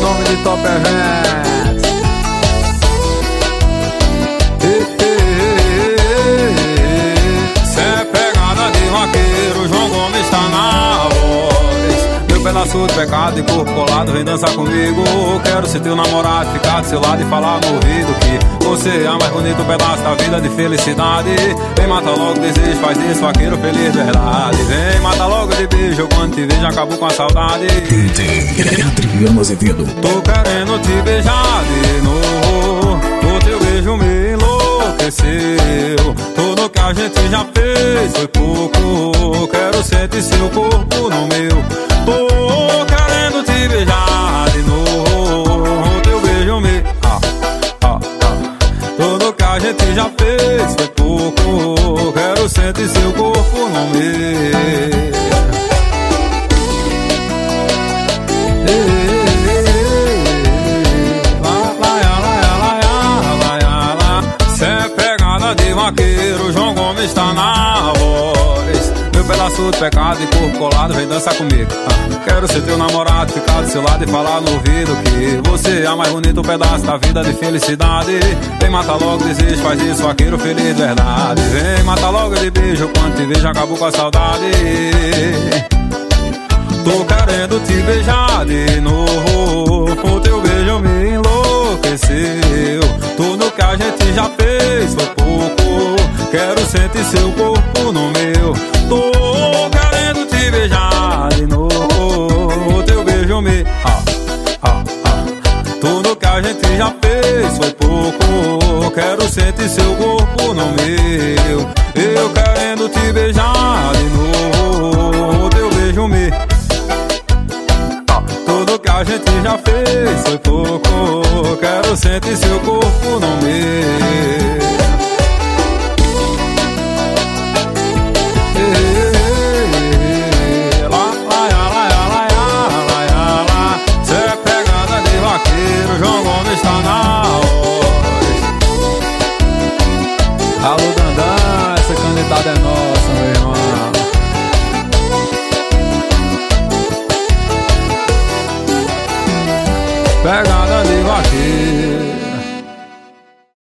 nome de Top Events. Cê é pegada de vaqueiro, João Gomes tá na voz. Meu pedaço de pecado e corpo colado, vem dançar comigo. Quero ser teu namorado, ficar do seu lado e falar no ouvido que você é o mais bonito pedaço da vida de felicidade. Vem matar logo o desejo, faz disso vaqueiro feliz de verdade. Vem matar logo de beijo, quando te vejo acabo com a saudade. Adriano Azevedo. Tô querendo te beijar de novo, o teu beijo me enlouqueceu. Tudo que a gente já fez foi pouco, quero sentir seu corpo no meu. Tô querendo te beijar de novo, o teu beijo me Tudo que a gente já fez foi pouco, quero sentir seu corpo no meu. Cê é pegada de vaqueiro, João Gomes tá na voz. Meu pedaço de pecado e corpo colado, vem dançar comigo. Quero ser teu namorado, ficar do seu lado e falar no ouvido que você é o mais bonito pedaço da vida de felicidade. Vem matar logo o desejo, faz isso vaqueiro feliz de verdade. Vem matar logo de beijo, quando te vejo acabo com a saudade. Tô querendo te beijar de novo, o teu beijo me enlouqueceu. Tudo que a gente já fez foi pouco, quero sentir seu corpo no meu. Tô querendo te beijar de novo, o teu beijo me Tudo que a gente já fez foi pouco, quero sentir seu corpo no meu. Eu querendo te beijar de novo, o teu beijo me Tudo que a gente já fez foi pouco, quero sentir seu corpo no meu. Cê é pegada de vaqueiro, João Gomes tá na voz. Alô Dandan, essa canetada é nossa, meu irmão. Pega